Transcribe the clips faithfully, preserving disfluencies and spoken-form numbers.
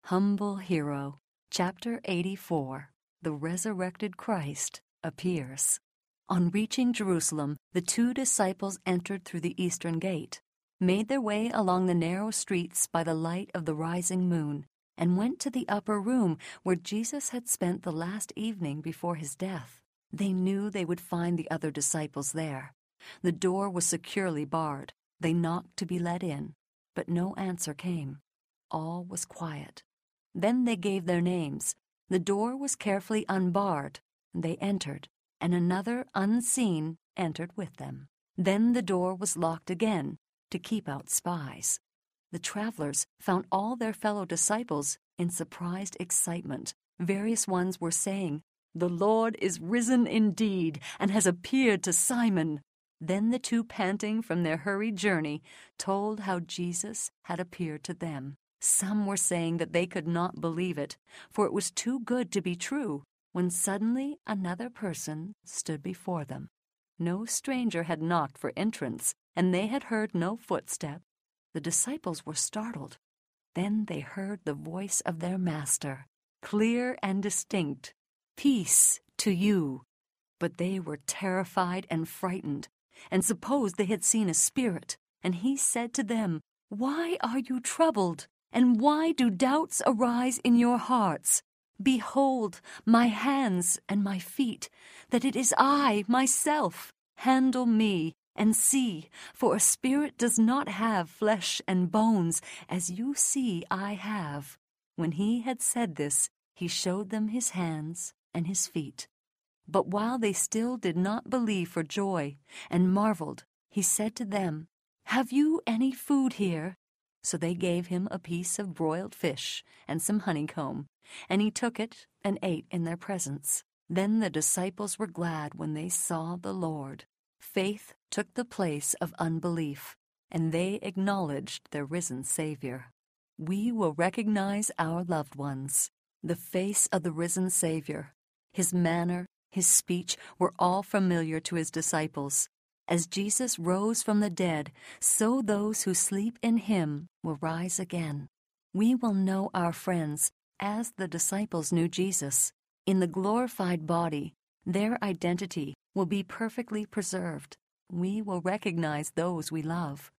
Humble Hero, Chapter eighty-four. The Resurrected Christ Appears. On reaching Jerusalem, the two disciples entered through the eastern gate, made their way along the narrow streets by the light of the rising moon, and went to the upper room where Jesus had spent the last evening before his death. They knew they would find the other disciples there. The door was securely barred. They knocked to be let in, but no answer came. All was quiet. Then they gave their names. The door was carefully unbarred. They entered, and another unseen entered with them. Then the door was locked again to keep out spies. The travelers found all their fellow disciples in surprised excitement. Various ones were saying, "The Lord is risen indeed, and has appeared to Simon." Then the two, panting from their hurried journey, told how Jesus had appeared to them. Some were saying that they could not believe it, for it was too good to be true, when suddenly another person stood before them. No stranger had knocked for entrance, and they had heard no footstep. The disciples were startled. Then they heard the voice of their master, clear and distinct, "Peace to you." But they were terrified and frightened, and supposed they had seen a spirit. And he said to them, "Why are you troubled? And why do doubts arise in your hearts? Behold my hands and my feet, that it is I myself. Handle me and see, for a spirit does not have flesh and bones, as you see I have." When he had said this, he showed them his hands and his feet. But while they still did not believe for joy and marveled, he said to them, "Have you any food here?" So they gave him a piece of broiled fish and some honeycomb, and he took it and ate in their presence. Then the disciples were glad when they saw the Lord. Faith took the place of unbelief, and they acknowledged their risen Savior. We will recognize our loved ones. The face of the risen Savior, his manner, his speech were all familiar to his disciples. As Jesus rose from the dead, so those who sleep in him will rise again. We will know our friends as the disciples knew Jesus. In the glorified body, their identity will be perfectly preserved. We will recognize those we love.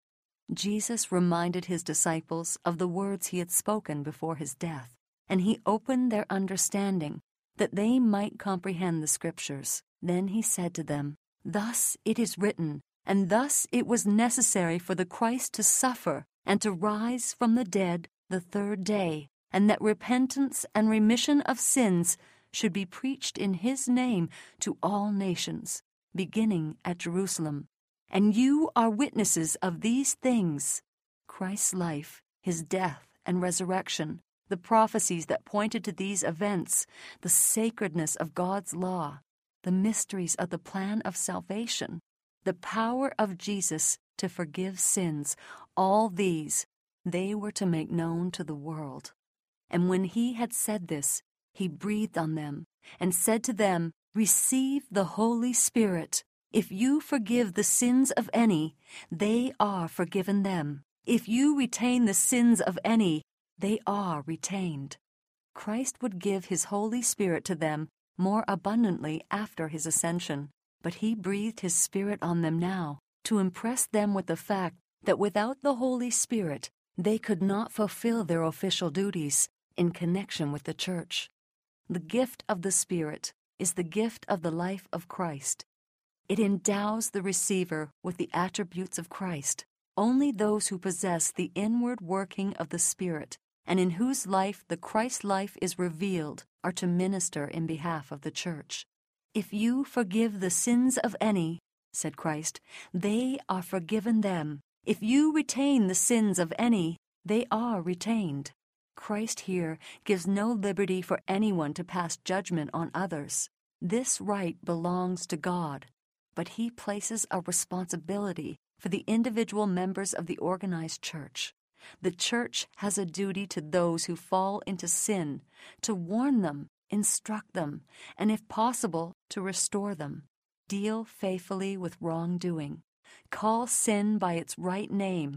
Jesus reminded his disciples of the words he had spoken before his death, and he opened their understanding that they might comprehend the Scriptures. Then he said to them, "Thus it is written, and thus it was necessary for the Christ to suffer and to rise from the dead the third day, and that repentance and remission of sins should be preached in his name to all nations, beginning at Jerusalem. And you are witnesses of these things." Christ's life, his death and resurrection, the prophecies that pointed to these events, the sacredness of God's law, the mysteries of the plan of salvation, the power of Jesus to forgive sins, all these they were to make known to the world. And when he had said this, he breathed on them and said to them, "Receive the Holy Spirit. If you forgive the sins of any, they are forgiven them. If you retain the sins of any, they are retained." Christ would give his Holy Spirit to them more abundantly after his ascension, but he breathed his Spirit on them now to impress them with the fact that without the Holy Spirit they could not fulfill their official duties in connection with the church. The gift of the Spirit is the gift of the life of Christ. It endows the receiver with the attributes of Christ. Only those who possess the inward working of the Spirit and in whose life the Christ life is revealed are to minister in behalf of the church. "If you forgive the sins of any," said Christ, "they are forgiven them. If you retain the sins of any, they are retained." Christ here gives no liberty for anyone to pass judgment on others. This right belongs to God, but he places a responsibility for the individual members of the organized church. The church has a duty to those who fall into sin, to warn them, instruct them, and if possible, to restore them. Deal faithfully with wrongdoing. Call sin by its right name.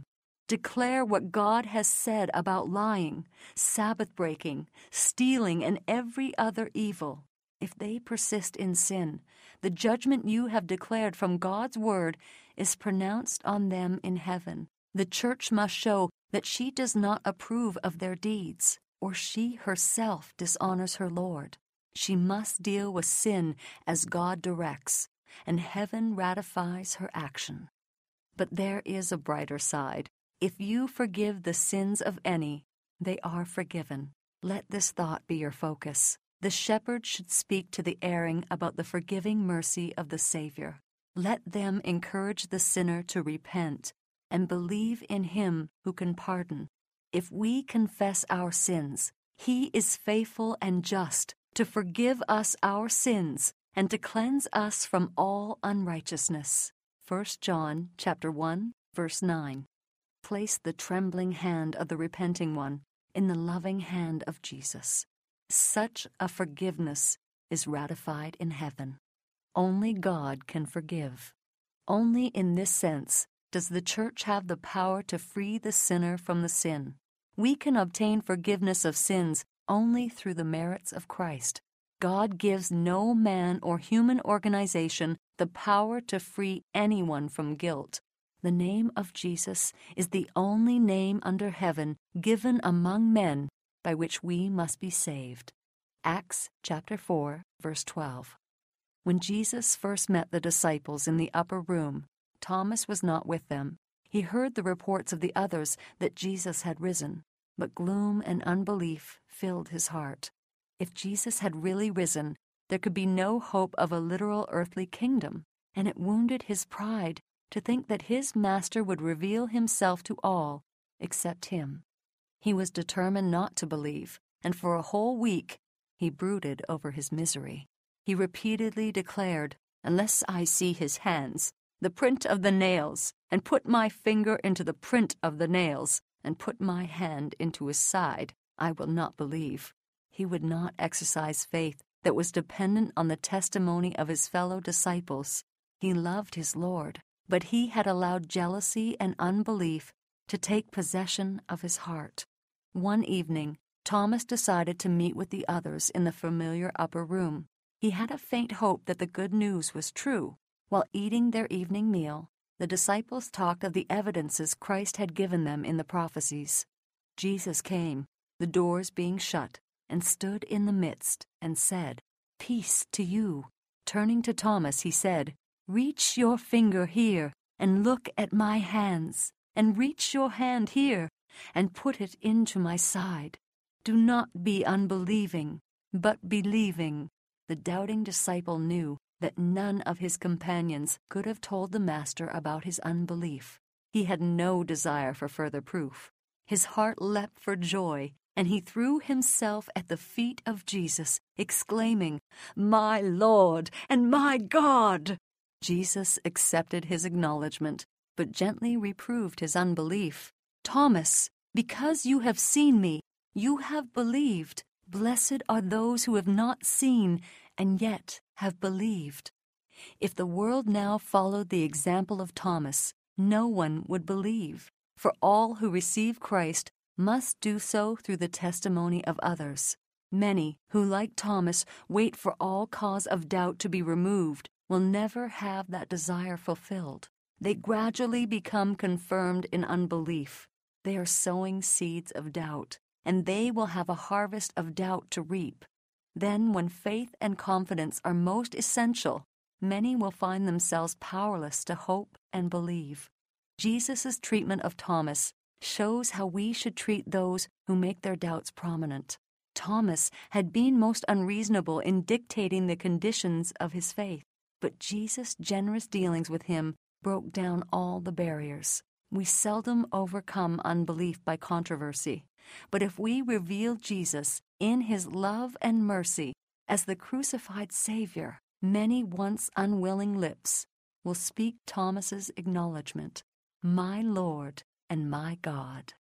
Declare what God has said about lying, Sabbath breaking, stealing, and every other evil. If they persist in sin, the judgment you have declared from God's word is pronounced on them in heaven. The church must show that she does not approve of their deeds, or she herself dishonors her Lord. She must deal with sin as God directs, and heaven ratifies her action. But there is a brighter side. If you forgive the sins of any, they are forgiven. Let this thought be your focus. The shepherd should speak to the erring about the forgiving mercy of the Savior. Let them encourage the sinner to repent and believe in him who can pardon. If we confess our sins, he is faithful and just to forgive us our sins and to cleanse us from all unrighteousness. First John chapter one, verse nine. Place the trembling hand of the repenting one in the loving hand of Jesus. Such a forgiveness is ratified in heaven. Only God can forgive. Only in this sense does the church have the power to free the sinner from the sin. We can obtain forgiveness of sins only through the merits of Christ. God gives no man or human organization the power to free anyone from guilt. The name of Jesus is the only name under heaven given among men by which we must be saved. Acts chapter four, verse twelve. When Jesus first met the disciples in the upper room, Thomas was not with them. He heard the reports of the others that Jesus had risen, but gloom and unbelief filled his heart. If Jesus had really risen, there could be no hope of a literal earthly kingdom, and it wounded his pride to think that his master would reveal himself to all except him. He was determined not to believe, and for a whole week he brooded over his misery. He repeatedly declared, "Unless I see his hands, the print of the nails, and put my finger into the print of the nails, and put my hand into his side, I will not believe." He would not exercise faith that was dependent on the testimony of his fellow disciples. He loved his Lord, but he had allowed jealousy and unbelief to take possession of his heart. One evening, Thomas decided to meet with the others in the familiar upper room. He had a faint hope that the good news was true. While eating their evening meal, the disciples talked of the evidences Christ had given them in the prophecies. Jesus came, the doors being shut, and stood in the midst, and said, "Peace to you." Turning to Thomas, he said, "Reach your finger here, and look at my hands, and reach your hand here, and put it into my side. Do not be unbelieving, but believing." The doubting disciple knew that none of his companions could have told the Master about his unbelief. He had no desire for further proof. His heart leapt for joy, and he threw himself at the feet of Jesus, exclaiming, "My Lord and my God!" Jesus accepted his acknowledgment, but gently reproved his unbelief. "Thomas, because you have seen me, you have believed. Blessed are those who have not seen and yet have believed." If the world now followed the example of Thomas, no one would believe, for all who receive Christ must do so through the testimony of others. Many who, like Thomas, wait for all cause of doubt to be removed will never have that desire fulfilled. They gradually become confirmed in unbelief. They are sowing seeds of doubt, and they will have a harvest of doubt to reap. Then, when faith and confidence are most essential, many will find themselves powerless to hope and believe. Jesus' treatment of Thomas shows how we should treat those who make their doubts prominent. Thomas had been most unreasonable in dictating the conditions of his faith, but Jesus' generous dealings with him broke down all the barriers. We seldom overcome unbelief by controversy, but if we reveal Jesus in his love and mercy as the crucified Savior, many once unwilling lips will speak Thomas's acknowledgement, "My Lord and my God."